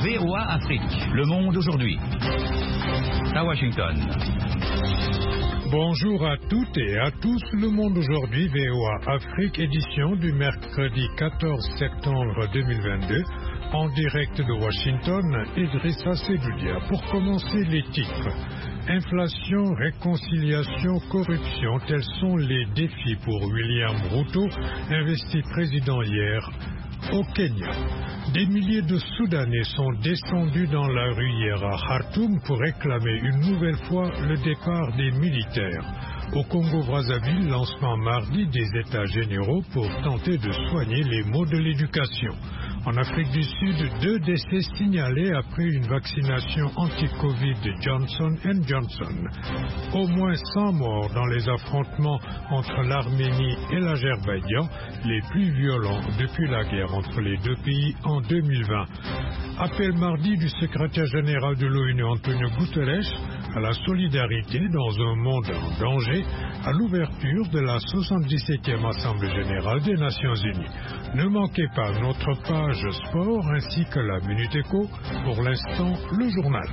VOA Afrique, le monde aujourd'hui. À Washington. Bonjour à toutes et à tous, le monde aujourd'hui, VOA Afrique, édition du mercredi 14 septembre 2022, en direct de Washington, Idrissa Sedoudia. Pour commencer, les titres. Inflation, réconciliation, corruption, tels sont les défis pour William Ruto, investi président hier au Kenya. Des milliers de Soudanais sont descendus dans la rue hier à Khartoum pour réclamer une nouvelle fois le départ des militaires. Au Congo-Brazzaville, lancement mardi des États généraux pour tenter de soigner les maux de l'éducation. En Afrique du Sud, 2 décès signalés après une vaccination anti-Covid de Johnson & Johnson. Au moins 100 morts dans les affrontements entre l'Arménie et l'Azerbaïdjan, les plus violents depuis la guerre entre les deux pays en 2020. Appel mardi du secrétaire général de l'ONU Antonio Guterres à la solidarité dans un monde en danger à l'ouverture de la 77e Assemblée générale des Nations unies. Ne manquez pas notre page sport ainsi que la Minute Éco. Pour l'instant, le journal.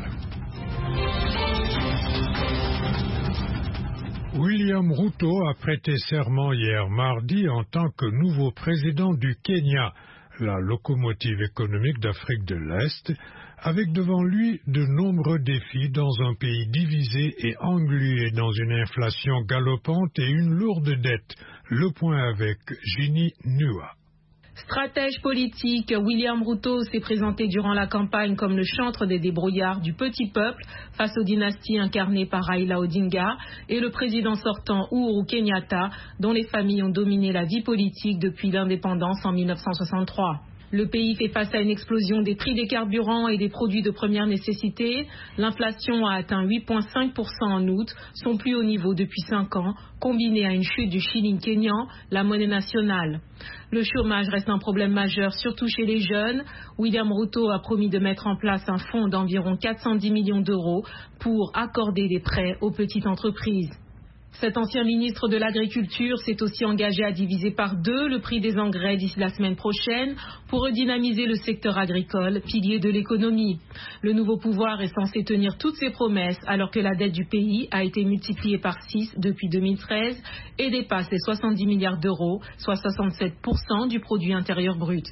William Ruto a prêté serment hier mardi en tant que nouveau président du Kenya, la locomotive économique d'Afrique de l'Est, avec devant lui de nombreux défis dans un pays divisé et englué dans une inflation galopante et une lourde dette. Le point avec Ginny Nua. Stratège politique, William Ruto s'est présenté durant la campagne comme le chantre des débrouillards du petit peuple face aux dynasties incarnées par Raila Odinga et le président sortant Uhuru Kenyatta, dont les familles ont dominé la vie politique depuis l'indépendance en 1963. Le pays fait face à une explosion des prix des carburants et des produits de première nécessité. L'inflation a atteint 8,5% en août, son plus haut niveau depuis 5 ans, combiné à une chute du shilling kényan, la monnaie nationale. Le chômage reste un problème majeur, surtout chez les jeunes. William Ruto a promis de mettre en place un fonds d'environ 410 millions d'euros pour accorder des prêts aux petites entreprises. Cet ancien ministre de l'Agriculture s'est aussi engagé à diviser par 2 le prix des engrais d'ici la semaine prochaine pour redynamiser le secteur agricole, pilier de l'économie. Le nouveau pouvoir est censé tenir toutes ses promesses alors que la dette du pays a été multipliée par 6 depuis 2013 et dépasse les 70 milliards d'euros, soit 67% du produit intérieur brut.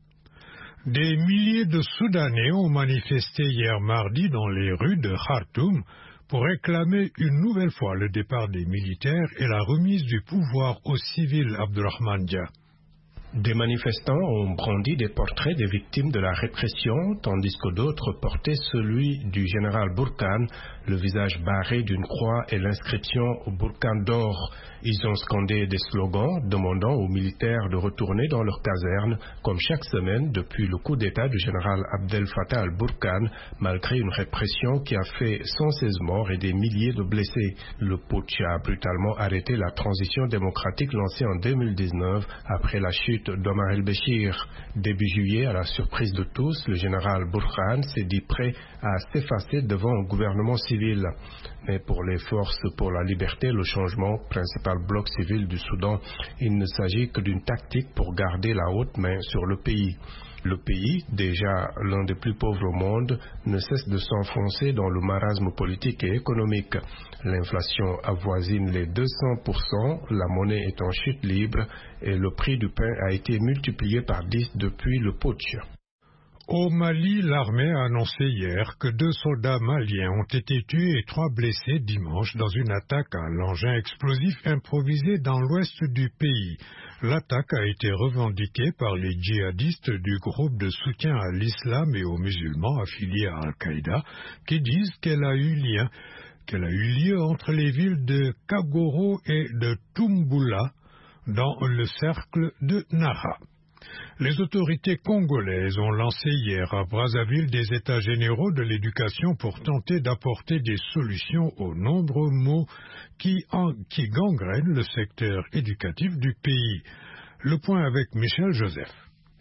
Des milliers de Soudanais ont manifesté hier mardi dans les rues de Khartoum pour réclamer une nouvelle fois le départ des militaires et la remise du pouvoir au civil Abdurrahman Dia. Des manifestants ont brandi des portraits des victimes de la répression, tandis que d'autres portaient celui du général Burhan, le visage barré d'une croix et l'inscription Burhan d'or. Ils ont scandé des slogans demandant aux militaires de retourner dans leurs casernes, comme chaque semaine depuis le coup d'État du général Abdel Fattah al-Burhan, malgré une répression qui a fait 116 morts et des milliers de blessés. Le putsch a brutalement arrêté la transition démocratique lancée en 2019 après la chute d'Omar el-Béchir. Début juillet, à la surprise de tous, le général Burhan s'est dit prêt à s'effacer devant un gouvernement civil. Mais pour les forces pour la liberté, le changement, principal bloc civil du Soudan, il ne s'agit que d'une tactique pour garder la haute main sur le pays. Le pays, déjà l'un des plus pauvres au monde, ne cesse de s'enfoncer dans le marasme politique et économique. L'inflation avoisine les 200%, la monnaie est en chute libre et le prix du pain a été multiplié par 10 depuis le putsch. Au Mali, l'armée a annoncé hier que 2 soldats maliens ont été tués et 3 blessés dimanche dans une attaque à l'engin explosif improvisé dans l'ouest du pays. L'attaque a été revendiquée par les djihadistes du groupe de soutien à l'islam et aux musulmans affiliés à Al-Qaïda qui disent qu'elle a eu lieu entre les villes de Kagoro et de Tumbula dans le cercle de Nara. Les autorités congolaises ont lancé hier à Brazzaville des états généraux de l'éducation pour tenter d'apporter des solutions aux nombreux maux qui gangrènent le secteur éducatif du pays. Le point avec Michel Joseph.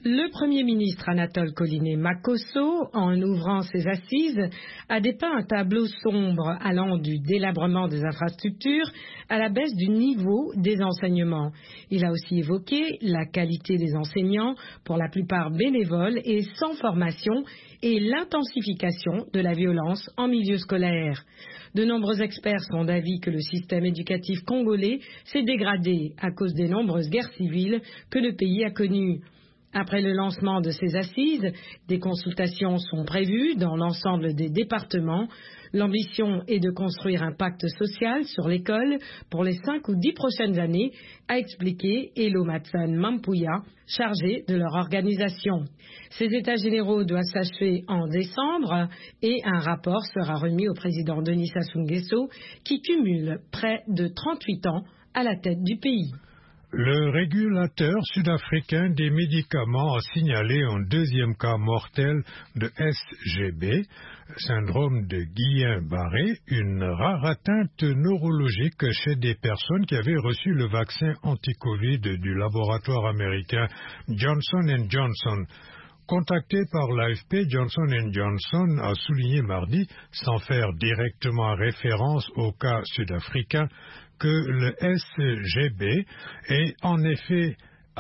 Le Premier ministre Anatole Collinet-Makosso, en ouvrant ses assises, a dépeint un tableau sombre allant du délabrement des infrastructures à la baisse du niveau des enseignements. Il a aussi évoqué la qualité des enseignants, pour la plupart bénévoles et sans formation, et l'intensification de la violence en milieu scolaire. De nombreux experts sont d'avis que le système éducatif congolais s'est dégradé à cause des nombreuses guerres civiles que le pays a connues. Après le lancement de ces assises, des consultations sont prévues dans l'ensemble des départements. L'ambition est de construire un pacte social sur l'école pour les 5 ou 10 prochaines années, a expliqué Elo Matsan Mampuya, chargé de leur organisation. Ces états généraux doivent s'achever en décembre et un rapport sera remis au président Denis Sassou Nguesso qui cumule près de 38 ans à la tête du pays. Le régulateur sud-africain des médicaments a signalé un deuxième cas mortel de SGB, syndrome de Guillain-Barré, une rare atteinte neurologique chez des personnes qui avaient reçu le vaccin anti-Covid du laboratoire américain Johnson & Johnson. Contacté par l'AFP, Johnson & Johnson a souligné mardi, sans faire directement référence au cas sud-africain, que le SGB est un effet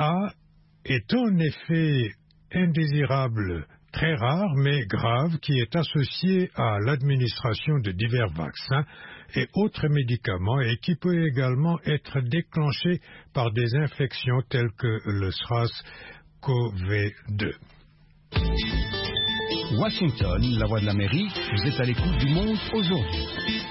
indésirable très rare mais grave qui est associé à l'administration de divers vaccins et autres médicaments et qui peut également être déclenché par des infections telles que le SARS-CoV-2. Washington, la voix de l'Amérique, vous êtes à l'écoute du monde aujourd'hui.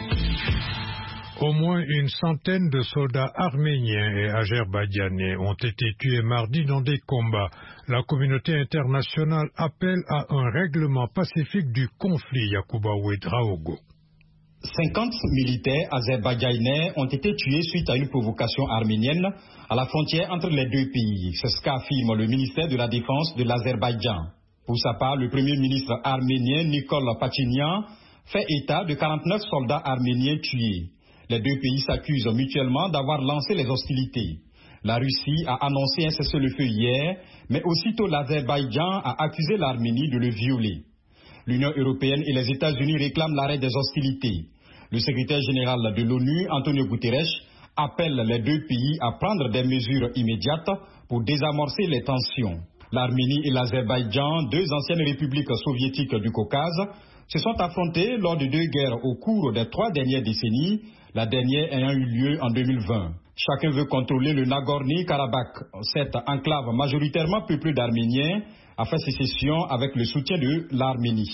Au moins une centaine de soldats arméniens et azerbaïdjanais ont été tués mardi dans des combats. La communauté internationale appelle à un règlement pacifique du conflit, Yacouba Ouedraogo. 50 militaires azerbaïdjanais ont été tués suite à une provocation arménienne à la frontière entre les deux pays. C'est ce qu'affirme le ministère de la Défense de l'Azerbaïdjan. Pour sa part, le premier ministre arménien Nikol Pachinian fait état de 49 soldats arméniens tués. Les deux pays s'accusent mutuellement d'avoir lancé les hostilités. La Russie a annoncé un cessez-le-feu hier, mais aussitôt l'Azerbaïdjan a accusé l'Arménie de le violer. L'Union européenne et les États-Unis réclament l'arrêt des hostilités. Le secrétaire général de l'ONU, Antonio Guterres, appelle les deux pays à prendre des mesures immédiates pour désamorcer les tensions. L'Arménie et l'Azerbaïdjan, deux anciennes républiques soviétiques du Caucase, se sont affrontés lors de deux guerres au cours des 3 dernières décennies, la dernière ayant eu lieu en 2020. Chacun veut contrôler le Nagorno-Karabakh. Cette enclave majoritairement peuplée d'Arméniens a fait sécession avec le soutien de l'Arménie.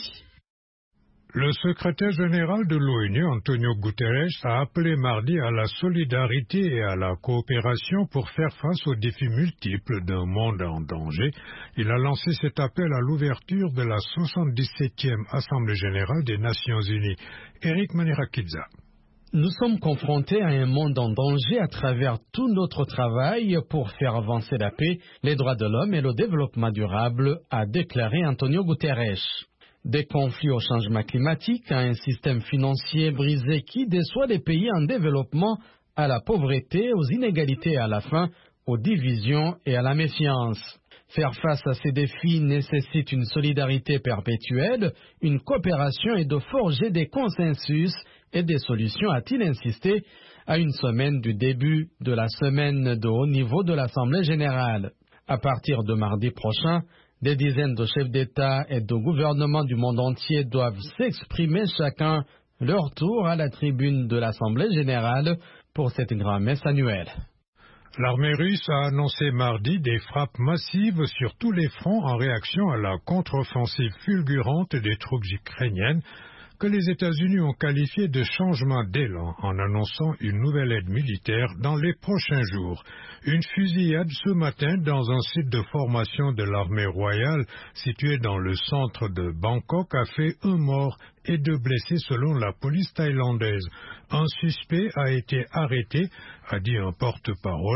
Le secrétaire général de l'ONU, Antonio Guterres, a appelé mardi à la solidarité et à la coopération pour faire face aux défis multiples d'un monde en danger. Il a lancé cet appel à l'ouverture de la 77e Assemblée générale des Nations unies. Eric Manirakidza. Nous sommes confrontés à un monde en danger à travers tout notre travail pour faire avancer la paix, les droits de l'homme et le développement durable, a déclaré Antonio Guterres. Des conflits au changement climatique, à un système financier brisé qui déçoit les pays en développement, à la pauvreté, aux inégalités et à la faim, aux divisions et à la méfiance. Faire face à ces défis nécessite une solidarité perpétuelle, une coopération et de forger des consensus et des solutions, a-t-il insisté, à une semaine du début de la semaine de haut niveau de l'Assemblée générale. À partir de mardi prochain, des dizaines de chefs d'État et de gouvernements du monde entier doivent s'exprimer chacun leur tour à la tribune de l'Assemblée générale pour cette grand-messe annuelle. L'armée russe a annoncé mardi des frappes massives sur tous les fronts en réaction à la contre-offensive fulgurante des troupes ukrainiennes que les États-Unis ont qualifié de changement d'élan en annonçant une nouvelle aide militaire dans les prochains jours. Une fusillade ce matin dans un site de formation de l'armée royale situé dans le centre de Bangkok a fait 1 mort et 2 blessés selon la police thaïlandaise. Un suspect a été arrêté, a dit un porte-parole,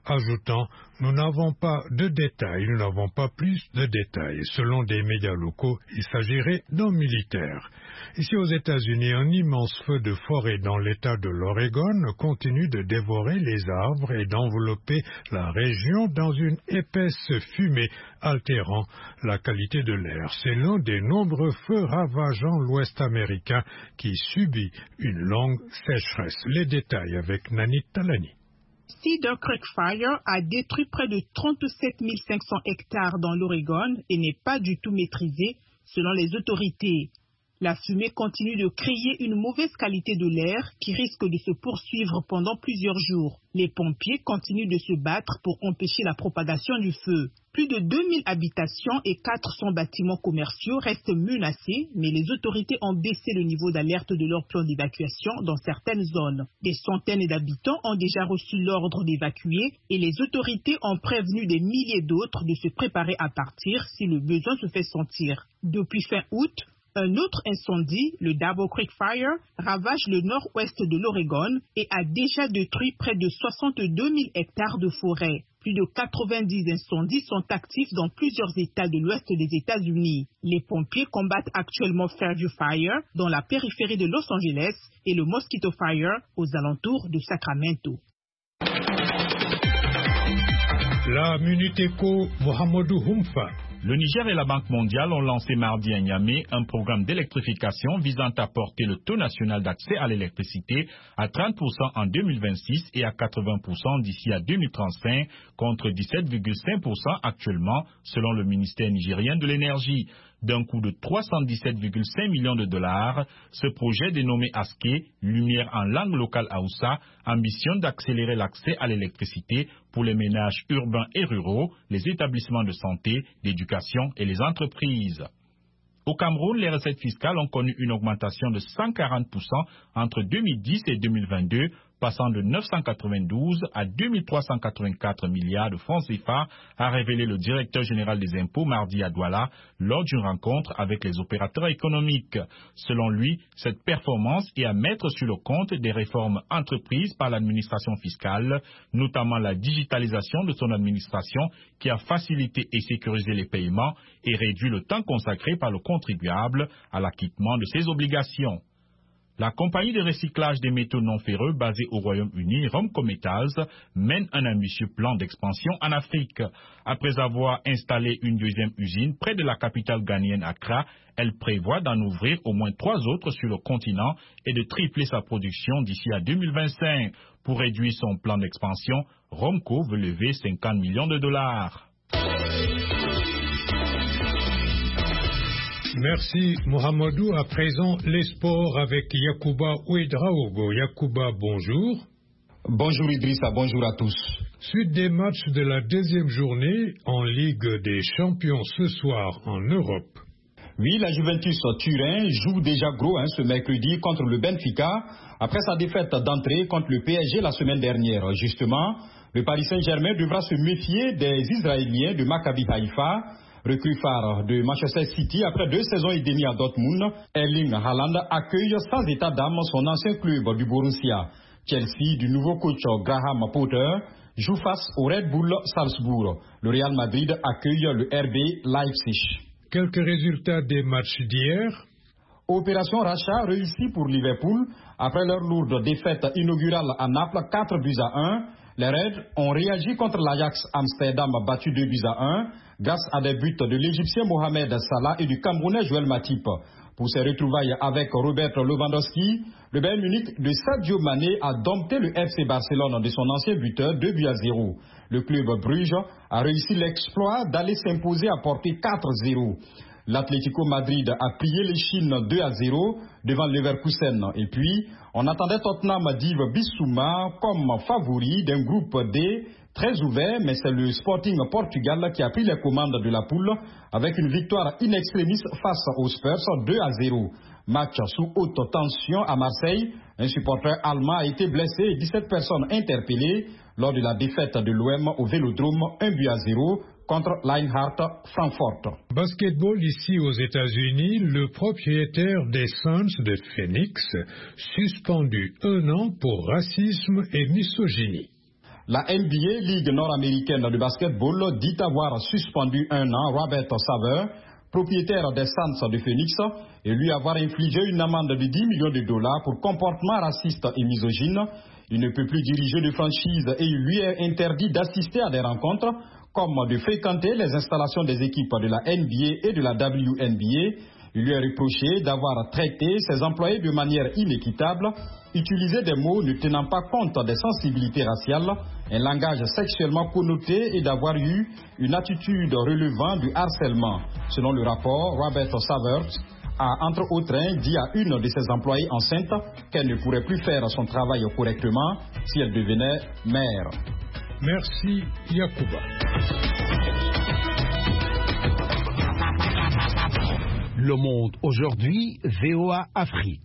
ajoutant « Nous n'avons pas de détails, nous n'avons pas plus de détails ». Selon des médias locaux, il s'agirait d'un militaire. Ici aux États-Unis, un immense feu de forêt dans l'État de l'Oregon continue de dévorer les arbres et d'envelopper la région dans une épaisse fumée, altérant la qualité de l'air. C'est l'un des nombreux feux ravageant l'Ouest américain qui subit une longue sécheresse. Les détails avec Nanit Talani. Cedar Creek Fire a détruit près de 37 500 hectares dans l'Oregon et n'est pas du tout maîtrisé selon les autorités. La fumée continue de créer une mauvaise qualité de l'air qui risque de se poursuivre pendant plusieurs jours. Les pompiers continuent de se battre pour empêcher la propagation du feu. Plus de 2000 habitations et 400 bâtiments commerciaux restent menacés, mais les autorités ont baissé le niveau d'alerte de leur plan d'évacuation dans certaines zones. Des centaines d'habitants ont déjà reçu l'ordre d'évacuer et les autorités ont prévenu des milliers d'autres de se préparer à partir si le besoin se fait sentir. Depuis fin août, un autre incendie, le Double Creek Fire, ravage le nord-ouest de l'Oregon et a déjà détruit près de 62 000 hectares de forêt. Plus de 90 incendies sont actifs dans plusieurs États de l'ouest des États-Unis. Les pompiers combattent actuellement Fairview Fire dans la périphérie de Los Angeles et le Mosquito Fire aux alentours de Sacramento. La Minute Éco, Mohamedou Humfa. Le Niger et la Banque mondiale ont lancé mardi à Niamey un programme d'électrification visant à porter le taux national d'accès à l'électricité à 30% en 2026 et à 80% d'ici à 2035 contre 17,5% actuellement selon le ministère nigérien de l'énergie. D'un coût de 317,5 millions de dollars, ce projet dénommé ASKE, Lumière en langue locale Haoussa, ambitionne d'accélérer l'accès à l'électricité pour les ménages urbains et ruraux, les établissements de santé, d'éducation et les entreprises. Au Cameroun, les recettes fiscales ont connu une augmentation de 140% entre 2010 et 2022, passant de 992 à 2384 milliards de francs CFA, a révélé le directeur général des impôts mardi à Douala lors d'une rencontre avec les opérateurs économiques. Selon lui, cette performance est à mettre sur le compte des réformes entreprises par l'administration fiscale, notamment la digitalisation de son administration qui a facilité et sécurisé les paiements et réduit le temps consacré par le contribuable à l'acquittement de ses obligations. La compagnie de recyclage des métaux non ferreux basée au Royaume-Uni, Romco Metals, mène un ambitieux plan d'expansion en Afrique. Après avoir installé une deuxième usine près de la capitale ghanéenne Accra, elle prévoit d'en ouvrir au moins 3 autres sur le continent et de tripler sa production d'ici à 2025. Pour réduire son plan d'expansion, Romco veut lever 50 millions de dollars. Merci Mohamedou. À présent, les sports avec Yacouba Ouedraogo. Yacouba, bonjour. Bonjour Idrissa, bonjour à tous. Suite des matchs de la deuxième journée en Ligue des Champions ce soir en Europe. Oui, la Juventus Turin joue déjà gros ce mercredi contre le Benfica après sa défaite d'entrée contre le PSG la semaine dernière. Justement, le Paris Saint-Germain devra se méfier des Israéliens de Maccabi Haïfa, recrue phare de Manchester City après 2 saisons et demie à Dortmund. Erling Haaland accueille sans état d'âme son ancien club du Borussia. Chelsea, du nouveau coach Graham Potter, joue face au Red Bull Salzbourg. Le Real Madrid accueille le RB Leipzig. Quelques résultats des matchs d'hier. Opération rachat réussie pour Liverpool. Après leur lourde défaite inaugurale à Naples, 4-1. Les Reds ont réagi contre l'Ajax Amsterdam battu 2-1 grâce à des buts de l'Égyptien Mohamed Salah et du Camerounais Joël Matip. Pour ses retrouvailles avec Robert Lewandowski, le Bayern Munich de Sadio Mané a dompté le FC Barcelone de son ancien buteur 2-0. Le club Bruges a réussi l'exploit d'aller s'imposer à portée 4-0. L'Atlético Madrid a plié les Chines 2-0 devant Leverkusen. Et puis, on attendait Tottenham d'Yves Bissouma comme favori d'un groupe D très ouvert, mais c'est le Sporting Portugal qui a pris les commandes de la poule avec une victoire in extremis face aux Spurs 2-0. Match sous haute tension à Marseille. Un supporter allemand a été blessé et 17 personnes interpellées lors de la défaite de l'OM au Vélodrome 1-0 contre l'Eintracht Francfort. Basketball ici aux États-Unis, le propriétaire des Suns de Phoenix suspendu 1 an pour racisme et misogynie. La NBA, Ligue nord-américaine de basketball, dit avoir suspendu 1 an Robert Sarver, propriétaire des Suns de Phoenix, et lui avoir infligé une amende de 10 millions de dollars pour comportement raciste et misogyne. Il ne peut plus diriger de franchise et il lui est interdit d'assister à des rencontres, comme de fréquenter les installations des équipes de la NBA et de la WNBA. Il lui est reproché d'avoir traité ses employés de manière inéquitable, utilisé des mots ne tenant pas compte des sensibilités raciales, un langage sexuellement connoté et d'avoir eu une attitude relevant du harcèlement. Selon le rapport, Robert Sarver a entre autres dit à une de ses employées enceintes qu'elle ne pourrait plus faire son travail correctement si elle devenait mère. Merci Yacouba. Le Monde aujourd'hui, VOA Afrique.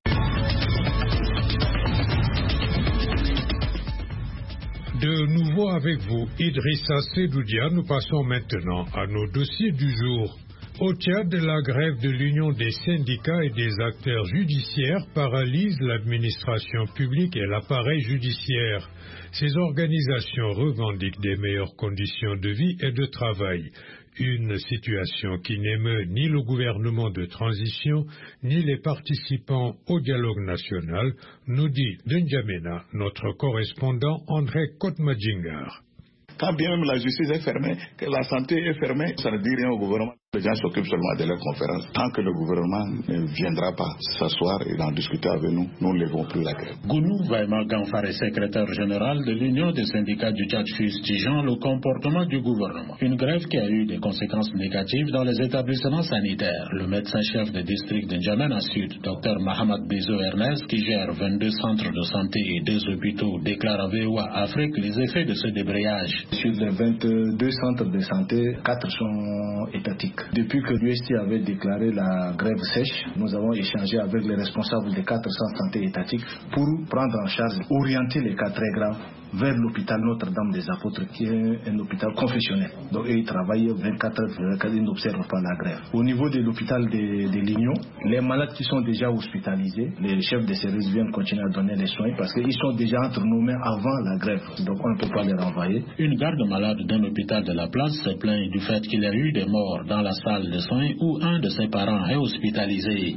De nouveau avec vous, Idrissa Sedoudia, nous passons maintenant à nos dossiers du jour. Au Tchad, la grève de l'Union des syndicats et des acteurs judiciaires paralyse l'administration publique et l'appareil judiciaire. Ces organisations revendiquent des meilleures conditions de vie et de travail. Une situation qui n'émeut ni le gouvernement de transition, ni les participants au dialogue national, nous dit N'Djamena, notre correspondant André Kotmadjingar. Quand bien même la justice est fermée, que la santé est fermée, ça ne dit rien au gouvernement. Les gens s'occupent seulement de leurs conférences. Tant que le gouvernement ne viendra pas s'asseoir et en discuter avec nous, nous ne lèverons plus la grève. Gounou Vaima Gamfare, secrétaire général de l'Union des syndicats du Tchad, fustigeant le comportement du gouvernement. Une grève qui a eu des conséquences négatives dans les établissements sanitaires. Le médecin-chef de district de N'Djamena Sud, Dr Mahamad Bezo Ernest, qui gère 22 centres de santé et 2 hôpitaux, déclare à VOA Afrique les effets de ce débrayage. Sur les 22 centres de santé, 4 sont étatiques. Depuis que l'UST avait déclaré la grève sèche, nous avons échangé avec les responsables des 4 centres de santé étatiques pour prendre en charge, orienter les cas très graves vers l'hôpital Notre-Dame des Apôtres, qui est un hôpital confessionnel. Donc ils travaillent 24 heures, ils n'observent pas la grève. Au niveau de l'hôpital de l'Union, les malades qui sont déjà hospitalisés, les chefs de service viennent continuer à donner les soins parce qu'ils sont déjà entre nos mains avant la grève. Donc on ne peut pas les renvoyer. Une garde malade d'un hôpital de la place se plaint du fait qu'il y a eu des morts dans la salle de soins où un de ses parents est hospitalisé.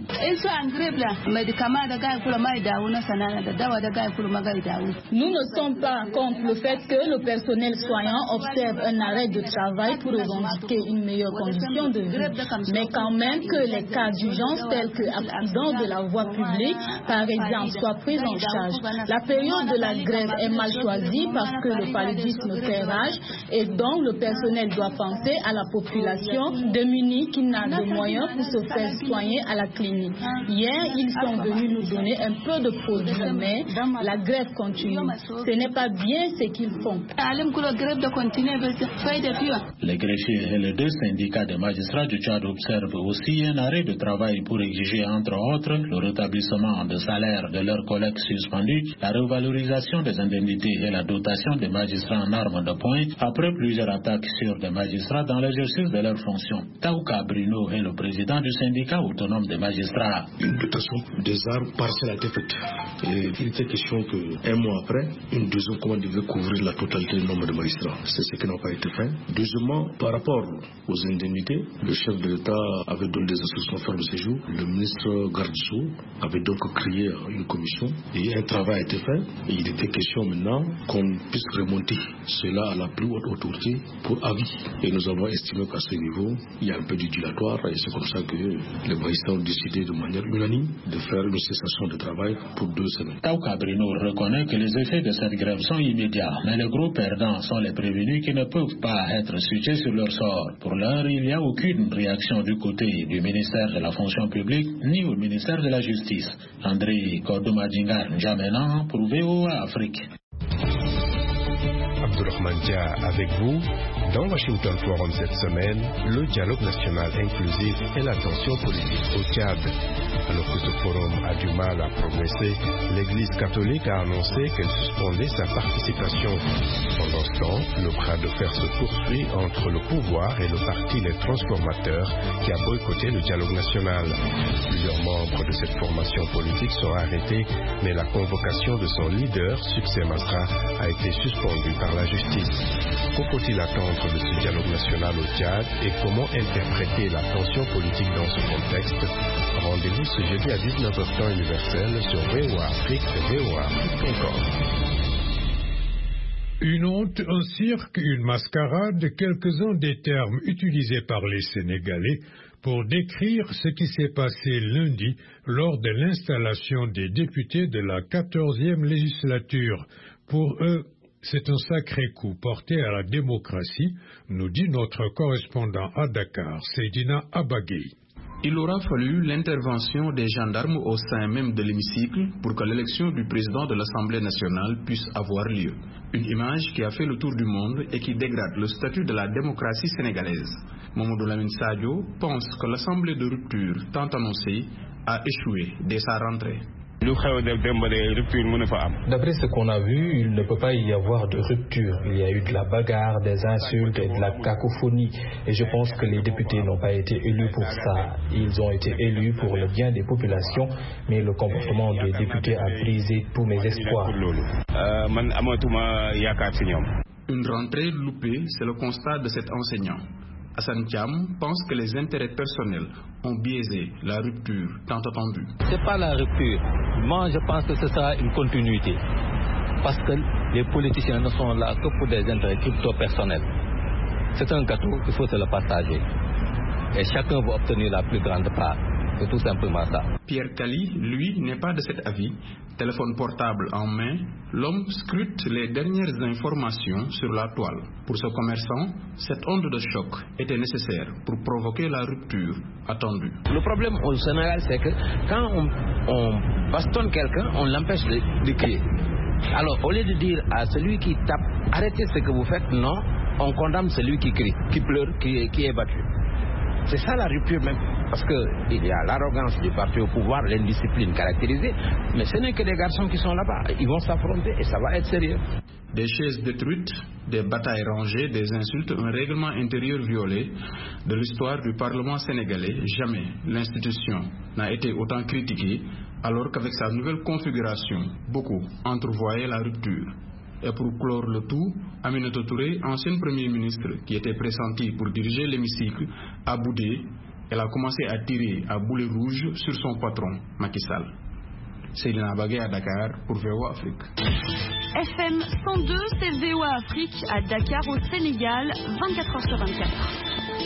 Nous ne sommes pas contre le fait que le personnel soignant observe un arrêt de travail pour revendiquer une meilleure condition de vie. Mais quand même que les cas d'urgence tels que accidents de la voie publique, par exemple, soient pris en charge. La période de la grève est mal choisie parce que le paludisme fait rage et donc le personnel doit penser à la population démunie qui n'a de moyens pour se faire soigner à la clinique. Hier, ils sont venus nous donner un peu de produits, mais la grève continue. Ce n'est pas bien ce qu'ils font. Les greffiers et les 2 syndicats des magistrats du Tchad observent aussi un arrêt de travail pour exiger entre autres le rétablissement de salaire de leurs collègues suspendus, la revalorisation des indemnités et la dotation des magistrats en armes de poing après plusieurs attaques sur des magistrats dans l'exercice de leurs fonctions. Taouka Bruno est le président du syndicat autonome des magistrats. Une dotation des armes partielle a été faite. Et il était question qu'un mois après, une deuxième commande devait couvrir la totalité du nombre de magistrats. C'est ce qui n'a pas été fait. Deuxièmement, par rapport aux indemnités, le chef de l'État avait donné des instructions à faire le séjour. Le ministre Gardisso avait donc créé une commission et un travail a été fait. Et il était question maintenant qu'on puisse remonter cela à la plus haute autorité pour avis. Et nous avons estimé qu'à ce niveau, il y a un peu du dilatoire et c'est comme ça que les magistrats ont décidé de manière unanime de faire une cessation de travail pour 2 semaines. Taouka Bruno reconnaît que les effets de cette grève sont immédiats, mais les gros perdants sont les prévenus qui ne peuvent pas être switchés sur leur sort. Pour l'heure, il n'y a aucune réaction du côté du ministère de la fonction publique ni au ministère de la justice. André Kodomadjingar N'Djamena pour VOA Afrique. Abdourahmane Dia avec vous. Dans Washington Forum cette semaine, le dialogue national inclusif et la tension politique au Tchad. Alors que ce forum a du mal à progresser, l'Église catholique a annoncé qu'elle suspendait sa participation. Pendant ce temps, le bras de fer se poursuit entre le pouvoir et le parti Les Transformateurs qui a boycotté le dialogue national. Plusieurs membres de cette formation politique sont arrêtés, mais la convocation de son leader, Succès Masra, a été suspendue par la justice. Que faut-il attendre de ce dialogue national au Tchad et comment interpréter la tension politique dans ce contexte? Rendez-vous ce jeudi à 19h temps universel sur VOA Afrique et VOA.com. Une honte, un cirque, une mascarade, quelques-uns des termes utilisés par les Sénégalais pour décrire ce qui s'est passé lundi lors de l'installation des députés de la 14e législature. Pour eux, c'est un sacré coup porté à la démocratie, nous dit notre correspondant à Dakar, Seydina Abagui. Il aura fallu l'intervention des gendarmes au sein même de l'hémicycle pour que l'élection du président de l'Assemblée nationale puisse avoir lieu. Une image qui a fait le tour du monde et qui dégrade le statut de la démocratie sénégalaise. Mamadou Lamine Sadio pense que l'Assemblée de rupture tant annoncée a échoué dès sa rentrée. D'après ce qu'on a vu, il ne peut pas y avoir de rupture. Il y a eu de la bagarre, des insultes et de la cacophonie. Et je pense que les députés n'ont pas été élus pour ça. Ils ont été élus pour le bien des populations, mais le comportement des députés a brisé tous mes espoirs. Une rentrée loupée, c'est le constat de cet enseignant. Hassan Thiam pense que les intérêts personnels ont biaisé la rupture tant attendue. C'est pas la rupture. Moi, je pense que ce sera une continuité. Parce que les politiciens ne sont là que pour des intérêts crypto-personnels. C'est un gâteau, il faut se le partager. Et chacun va obtenir la plus grande part. C'est tout simplement ça. Pierre Kali, lui, n'est pas de cet avis. Téléphone portable en main, l'homme scrute les dernières informations sur la toile. Pour ce commerçant, cette onde de choc était nécessaire pour provoquer la rupture attendue. Le problème au Sénégal, c'est que quand on bastonne quelqu'un, on l'empêche de crier. Alors, au lieu de dire à celui qui tape, arrêtez ce que vous faites, non, on condamne celui qui crie, qui pleure, qui est battu. C'est ça la rupture même. Parce qu'il y a l'arrogance du parti au pouvoir, l'indiscipline caractérisée, mais ce n'est que des garçons qui sont là-bas. Ils vont s'affronter et ça va être sérieux. Des chaises détruites, des batailles rangées, des insultes, un règlement intérieur violé. De l'histoire du Parlement sénégalais, jamais l'institution n'a été autant critiquée, alors qu'avec sa nouvelle configuration, beaucoup entrevoyaient la rupture. Et pour clore le tout, Aminata Touré, ancienne Premier ministre qui était pressentie pour diriger l'hémicycle, a boudé. Elle a commencé à tirer à boulet rouge sur son patron, Macky Sall. Seydina Abagui à Dakar pour VOA Afrique. FM 102, c'est VOA Afrique à Dakar au Sénégal, 24h sur 24.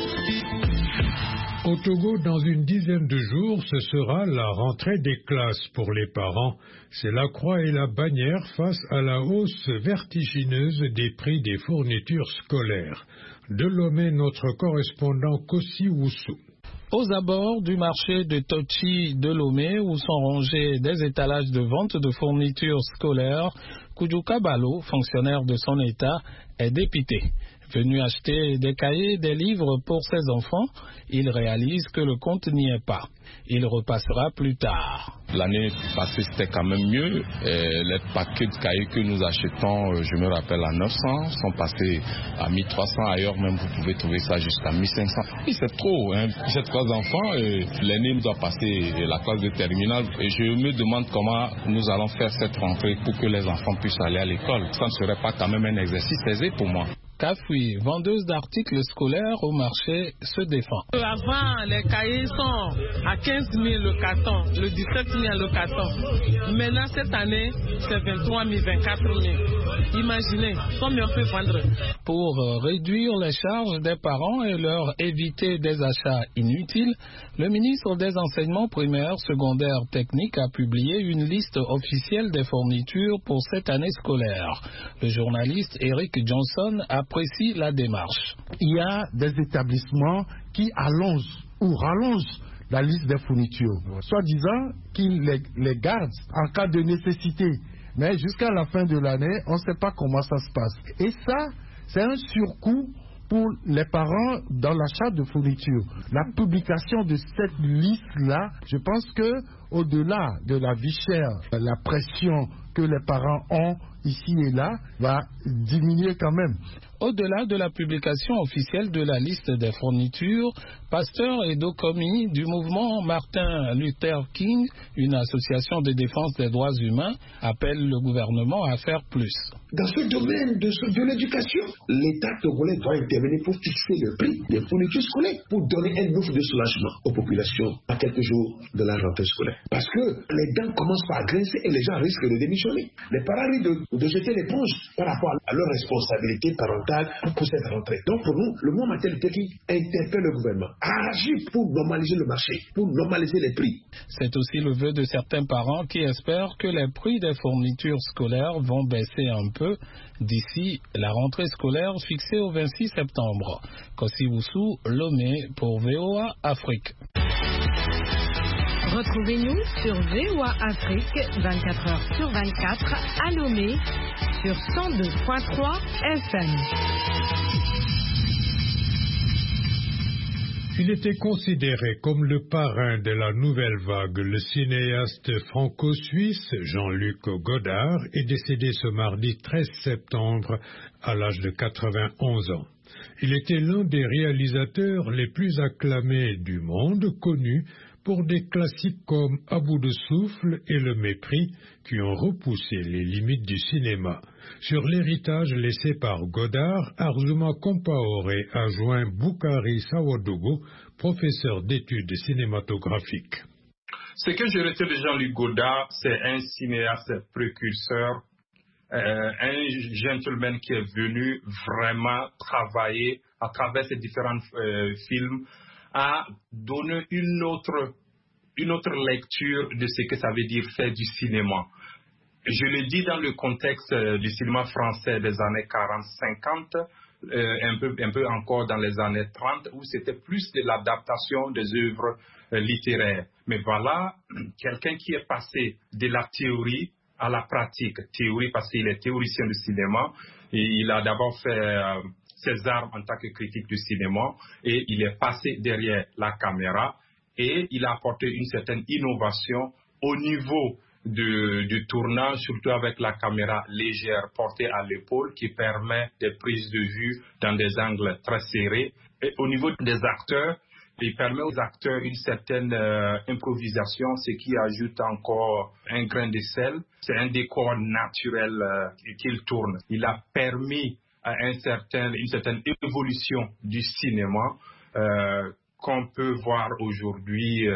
Au Togo, dans une dizaine de jours, ce sera la rentrée des classes pour les parents. C'est la croix et la bannière face à la hausse vertigineuse des prix des fournitures scolaires. De Lomé, notre correspondant Kossi Woussou. Aux abords du marché de Tochi de Lomé, où sont rangés des étalages de vente de fournitures scolaires, Koudjouka Balo, fonctionnaire de son État, est dépité. Venu acheter des cahiers et des livres pour ses enfants, il réalise que le compte n'y est pas. Il repassera plus tard. L'année passée, c'était quand même mieux. Les paquets de cahiers que nous achetons, je me rappelle, à 900, sont passés à 1300. Ailleurs, même, vous pouvez trouver ça jusqu'à 1500. Oui, c'est trop. Hein. J'ai 3 enfants. L'aîné nous a passé la classe de terminale. Et je me demande comment nous allons faire cette rentrée pour que les enfants puissent aller à l'école. Ça ne serait pas quand même un exercice aisé pour moi. Kafoui, vendeuse d'articles scolaires au marché, se défend. Avant, les cahiers sont à 15 000 le carton, le 17 000 le carton. Maintenant, cette année, c'est 23 000, 24 000. Imaginez combien on peut vendre. Pour réduire les charges des parents et leur éviter des achats inutiles, le ministre des Enseignements primaires, secondaires, techniques a publié une liste officielle des fournitures pour cette année scolaire. Le journaliste Eric Johnson apprécie la démarche. Il y a des établissements qui allongent ou rallongent la liste des fournitures, soi-disant qu'ils les gardent en cas de nécessité. Mais jusqu'à la fin de l'année, on ne sait pas comment ça se passe. Et ça, c'est un surcoût pour les parents dans l'achat de fournitures. La publication de cette liste-là, je pense que au-delà de la vie chère, la pression que les parents ont ici et là va diminuer quand même. Au-delà de la publication officielle de la liste des fournitures, Pasteur Edo Komi du mouvement Martin Luther King, une association de défense des droits humains, appelle le gouvernement à faire plus. Dans ce domaine de l'éducation, l'État togolais doit intervenir pour fixer le prix des fournitures scolaires, pour donner un ouf de soulagement aux populations à quelques jours de la rentrée scolaire. Parce que les dents commencent par grincer et les gens risquent de démissionner. Les parents risquent de jeter l'éponge par rapport à leur responsabilité parentale pour cette rentrée. Donc pour nous, le mouvement Martin Luther King interpelle le gouvernement à agir pour normaliser le marché, pour normaliser les prix. C'est aussi le vœu de certains parents qui espèrent que les prix des fournitures scolaires vont baisser un peu d'ici la rentrée scolaire fixée au 26 septembre. Kossi Woussou, Lomé pour VOA Afrique. Retrouvez-nous sur VOA Afrique 24h sur 24 à Lomé sur 102.3 FM. Il était considéré comme le parrain de la nouvelle vague. Le cinéaste franco-suisse Jean-Luc Godard est décédé ce mardi 13 septembre à l'âge de 91 ans. Il était l'un des réalisateurs les plus acclamés du monde, connu pour des classiques comme À bout de souffle et Le Mépris, qui ont repoussé les limites du cinéma. Sur l'héritage laissé par Godard, Arjuma Compaoré a joint Boukari Sawadogo, professeur d'études cinématographiques. Ce que je retiens de Jean-Luc Godard, c'est un cinéaste précurseur, un gentleman qui est venu vraiment travailler à travers ces différents films, à donner une autre lecture de ce que ça veut dire faire du cinéma. Je le dis dans le contexte du cinéma français des années 40-50, un peu encore dans les années 30, où c'était plus de l'adaptation des œuvres littéraires. Mais voilà, quelqu'un qui est passé de la théorie à la pratique. Théorie parce qu'il est théoricien du cinéma, et il a d'abord fait ses armes en tant que critique du cinéma, et il est passé derrière la caméra, et il a apporté une certaine innovation au niveau du tournage, surtout avec la caméra légère portée à l'épaule, qui permet des prises de vue dans des angles très serrés. Et au niveau des acteurs, il permet aux acteurs une certaine improvisation, ce qui ajoute encore un grain de sel. C'est un décor naturel qu'il tourne. Il a permis une certaine évolution du cinéma qu'on peut voir aujourd'hui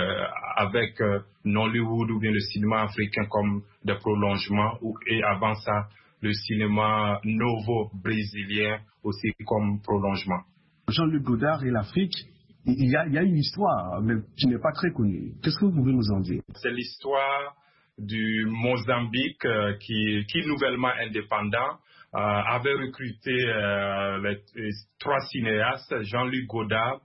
avec Nollywood ou bien le cinéma africain comme des prolongements, et avant ça, le cinéma novo-brésilien aussi comme prolongement. Jean-Luc Godard et l'Afrique, il y a une histoire, mais qui n'est pas très connue. Qu'est-ce que vous pouvez nous en dire? C'est l'histoire du Mozambique qui nouvellement indépendant, avait recruté les trois cinéastes, Jean-Luc Godard,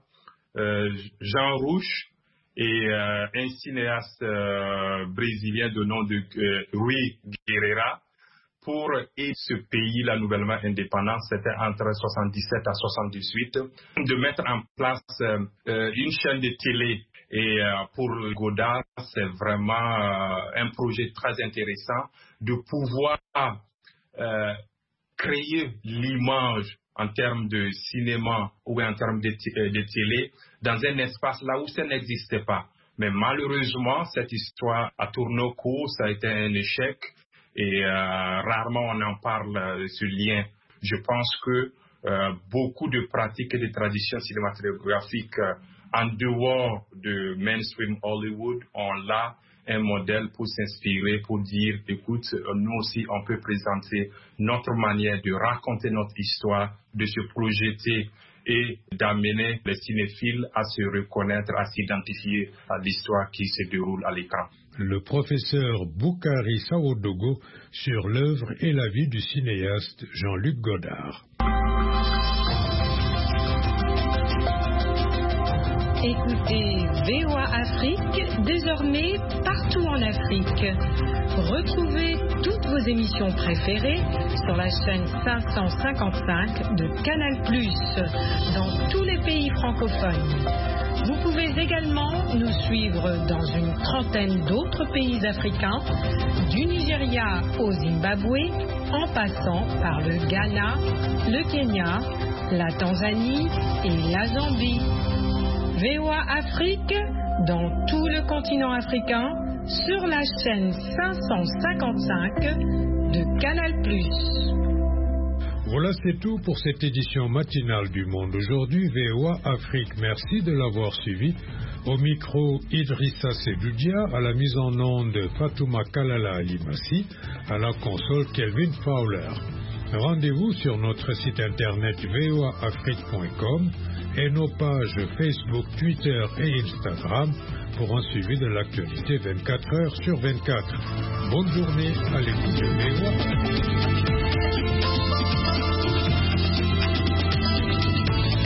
Jean Rouch et un cinéaste brésilien de nom de Rui Guerreira, pour aider ce pays-là nouvellement indépendant, c'était entre 77 à 78, de mettre en place une chaîne de télé. Et pour Godard, c'est vraiment un projet très intéressant de pouvoir créer l'image en termes de cinéma ou en termes de télé dans un espace là où ça n'existait pas. Mais malheureusement, cette histoire a tourné au cours, ça a été un échec. Et rarement on en parle, ce lien. Je pense que beaucoup de pratiques et de traditions cinématographiques en dehors de mainstream Hollywood ont là un modèle pour s'inspirer, pour dire, écoute, nous aussi on peut présenter notre manière de raconter notre histoire, de se projeter et d'amener les cinéphiles à se reconnaître, à s'identifier à l'histoire qui se déroule à l'écran. Le professeur Boukari Sawodogo sur l'œuvre et la vie du cinéaste Jean-Luc Godard. Écoutez VOA Afrique, désormais partout en Afrique. Retrouvez toutes vos émissions préférées sur la chaîne 555 de Canal+, dans tous les pays francophones. Vous pouvez également nous suivre dans une trentaine d'autres pays africains, du Nigeria au Zimbabwe, en passant par le Ghana, le Kenya, la Tanzanie et la Zambie. VOA Afrique, dans tout le continent africain, sur la chaîne 555 de Canal+. Voilà, c'est tout pour cette édition matinale du Monde Aujourd'hui, VOA Afrique. Merci de l'avoir suivi. Au micro, Idrissa Sedoudia, à la mise en onde, Fatouma Kalala Alimassi, à la console, Kelvin Fowler. Rendez-vous sur notre site internet voaafrique.com et nos pages Facebook, Twitter et Instagram pour un suivi de l'actualité 24 heures sur 24. Bonne journée à l'écoute de VOA.